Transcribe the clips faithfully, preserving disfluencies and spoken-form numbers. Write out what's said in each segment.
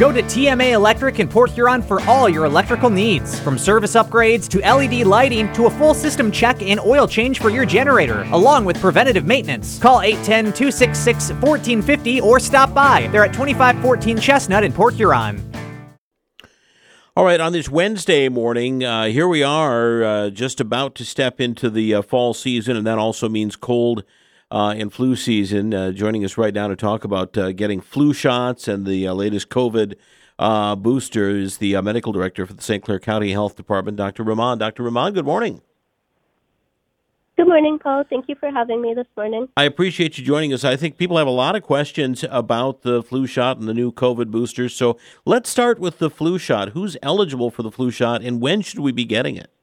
Go to T M A Electric in Port Huron for all your electrical needs. From service upgrades to L E D lighting to a full system check and oil change for your generator, along with preventative maintenance. Call eight one zero, two six six, one four five zero or stop by. They're at twenty-five fourteen Chestnut in Port Huron. All right, on this Wednesday morning, uh, here we are uh, just about to step into the uh, fall season, and that also means cold uh, and flu season. Uh, joining us right now to talk about uh, getting flu shots and the uh, latest COVID uh, booster is the uh, medical director for the Saint Clair County Health Department, Doctor Rahman. Doctor Rahman, good morning. Good morning, Paul. Thank you for having me this morning. I appreciate you joining us. I think people have a lot of questions about the flu shot and the new COVID boosters. So let's start with the flu shot. Who's eligible for the flu shot, and when should we be getting it?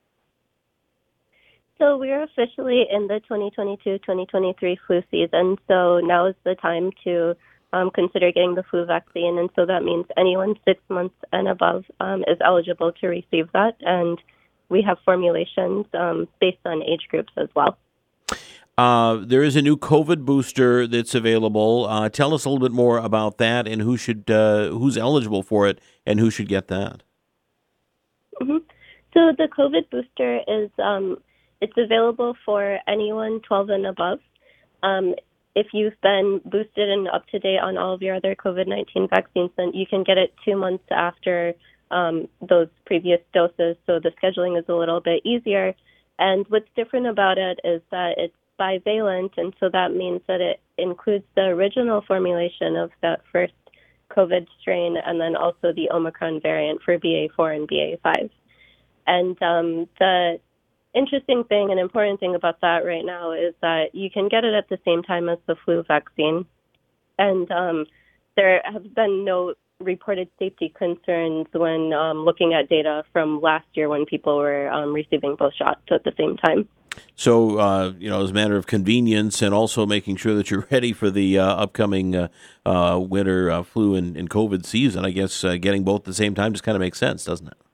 So we're officially in the twenty twenty-two twenty twenty-three flu season. So now is the time to um, consider getting the flu vaccine. And so that means anyone six months and above um, is eligible to receive that. And we have formulations um, based on age groups as well. Uh, there is a new COVID booster that's available. Uh, tell us a little bit more about that and who should uh, who's eligible for it and who should get that. Mm-hmm. So the COVID booster is um, it's available for anyone twelve and above. Um, if you've been boosted and up to date on all of your other COVID nineteen vaccines, then you can get it two months after Um, those previous doses, so the scheduling is a little bit easier. And what's different about it is that it's bivalent, and so that means that it includes the original formulation of that first COVID strain and then also the Omicron variant for B A four and B A five. And um, the interesting thing and important thing about that right now is that you can get it at the same time as the flu vaccine. And um, there have been no reported safety concerns when um, looking at data from last year when people were um, receiving both shots at the same time. So, uh, you know, as a matter of convenience and also making sure that you're ready for the uh, upcoming uh, uh, winter uh, flu and, and COVID season, I guess uh, getting both at the same time just kind of makes sense, doesn't it?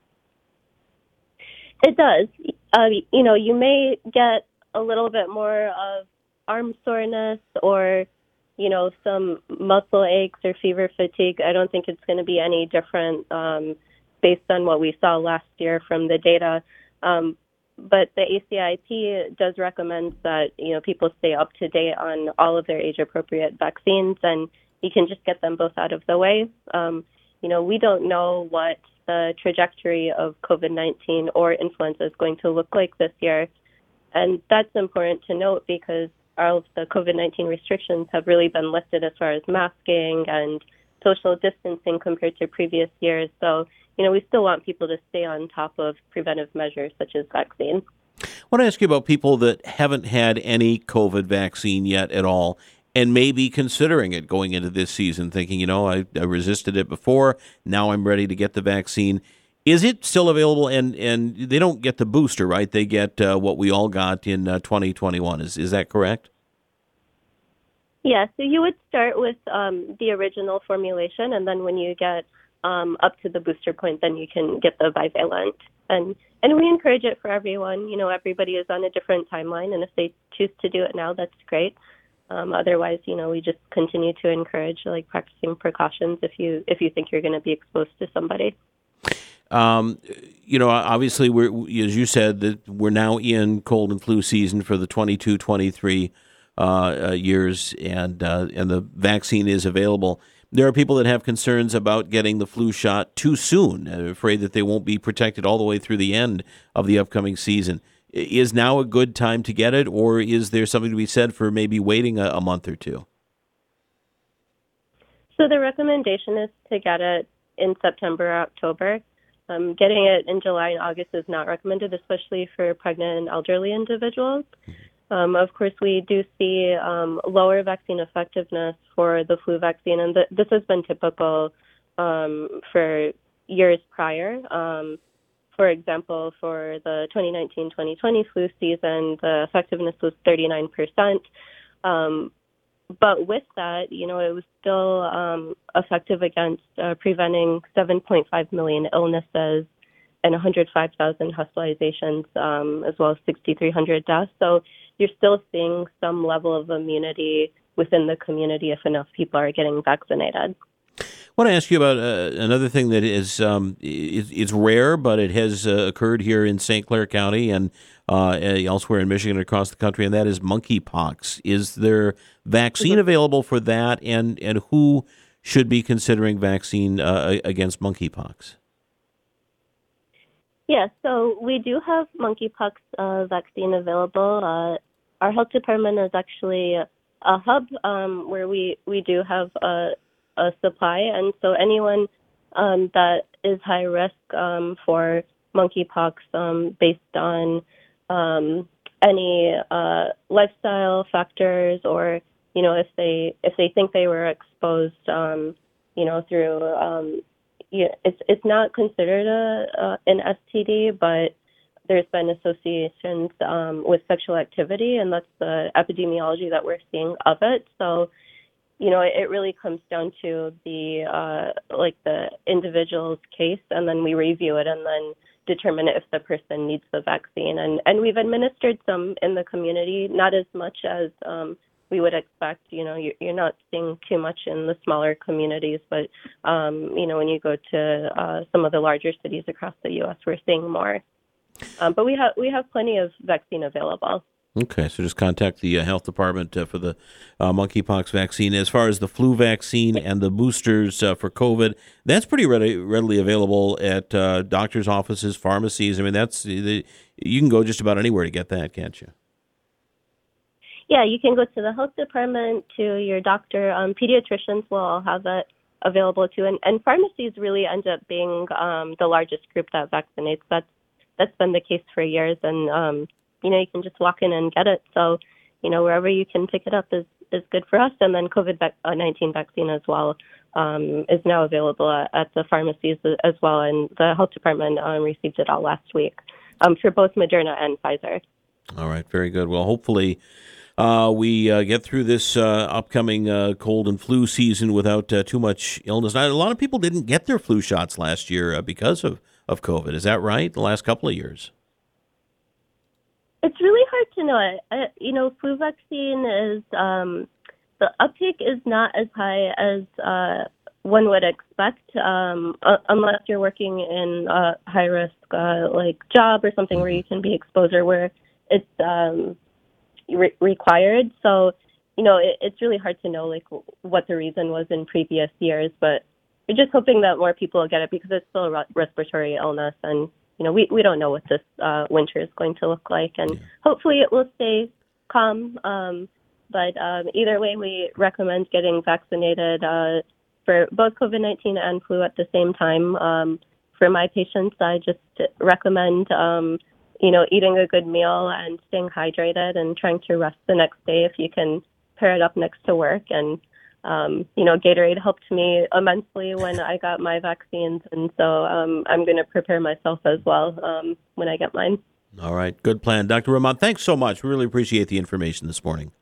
It does. Uh, you know, you may get a little bit more of arm soreness or you know, some muscle aches or fever fatigue. I don't think it's going to be any different um, based on what we saw last year from the data. Um, but the A C I P does recommend that, you know, people stay up to date on all of their age-appropriate vaccines, and you can just get them both out of the way. Um, you know, we don't know what the trajectory of COVID nineteen or influenza is going to look like this year. And that's important to note because all of the COVID nineteen restrictions have really been lifted as far as masking and social distancing compared to previous years. So, you know, we still want people to stay on top of preventive measures such as vaccines. I want to ask you about people that haven't had any COVID vaccine yet at all and may be considering it going into this season, thinking, you know, I, I resisted it before, now I'm ready to get the vaccine. Is it still available? And, and they don't get the booster, right? They get uh, what we all got in uh, twenty twenty-one. Is is that correct? Yeah, so you would start with um, the original formulation, and then when you get um, up to the booster point, then you can get the bivalent. And and we encourage it for everyone. You know, everybody is on a different timeline, and if they choose to do it now, that's great. Um, otherwise, you know, we just continue to encourage like practicing precautions if you if you think you're going to be exposed to somebody. Um, you know, obviously, we're as you said that we're now in cold and flu season for the twenty-two twenty-three uh, uh, years, and uh, and the vaccine is available. There are people that have concerns about getting the flu shot too soon, afraid that they won't be protected all the way through the end of the upcoming season. Is now a good time to get it, or is there something to be said for maybe waiting a, a month or two? So the recommendation is to get it in September or October. Um, getting it in July and August is not recommended, especially for pregnant and elderly individuals. Um, of course, we do see um, lower vaccine effectiveness for the flu vaccine, and th- this has been typical um, for years prior. Um, for example, for the twenty nineteen twenty twenty flu season, the effectiveness was thirty-nine percent. Um, but with that, you know, it was still um, effective against uh, preventing seven point five million illnesses and one hundred five thousand hospitalizations, um, as well as six thousand three hundred deaths. So you're still seeing some level of immunity within the community if enough people are getting vaccinated. want to ask you about uh, another thing that is um, is, is rare, but it has uh, occurred here in Saint Clair County and uh, elsewhere in Michigan and across the country, and that is monkeypox. Is there vaccine mm-hmm. available for that, and, and who should be considering vaccine uh, against monkeypox? Yeah, so we do have monkeypox uh, vaccine available. Uh, our health department is actually a hub um, where we, we do have a, a supply, and so anyone um, that is high risk um, for monkeypox um, based on um, any uh, lifestyle factors, or you know if they if they think they were exposed, um, you know through um, yeah, it's it's not considered a, a an S T D, but there's been associations um, with sexual activity, and that's the epidemiology that we're seeing of it. So, you know, it, it really comes down to the uh, like the individual's case, and then we review it and then determine if the person needs the vaccine. And and we've administered some in the community, not as much as um, we would expect. You know, you're, you're not seeing too much in the smaller communities, but um, you know, when you go to uh, some of the larger cities across the U S, we're seeing more. Um, but we have we have plenty of vaccine available. Okay, so just contact the uh, health department uh, for the uh, monkeypox vaccine. As far as the flu vaccine and the boosters uh, for COVID, that's pretty ready, readily available at uh, doctors' offices, pharmacies. I mean, that's the, you can go just about anywhere to get that, can't you? Yeah, you can go to the health department, to your doctor. Um, pediatricians will all have it available too, and, and pharmacies really end up being um, the largest group that vaccinates. That's That's been the case for years, and um, you know you can just walk in and get it. So, you know wherever you can pick it up is, is good for us. And then COVID nineteen vaccine as well um, is now available at, at the pharmacies as well, and the health department um, received it all last week um, for both Moderna and Pfizer. All right, very good. Well, hopefully uh, we uh, get through this uh, upcoming uh, cold and flu season without uh, too much illness. Now, a lot of people didn't get their flu shots last year uh, because of of COVID. Is that right? The last couple of years? It's really hard to know. I, you know, flu vaccine is, um, the uptake is not as high as uh, one would expect, um, uh, unless you're working in a high-risk, uh, like, job or something mm-hmm. where you can be exposed or where it's um, re- required. So, you know, it, it's really hard to know, like, what the reason was in previous years, but we're just hoping that more people will get it because it's still a respiratory illness, and you know we, we don't know what this uh, winter is going to look like, and yeah. hopefully it will stay calm. Um, but um, either way, we recommend getting vaccinated uh, for both COVID nineteen and flu at the same time. Um, for my patients, I just recommend um, you know eating a good meal and staying hydrated and trying to rest the next day if you can pair it up next to work. And Um, you know, Gatorade helped me immensely when I got my vaccines, and so um, I'm going to prepare myself as well um, when I get mine. All right, good plan. Doctor Ramad, thanks so much. We really appreciate the information this morning.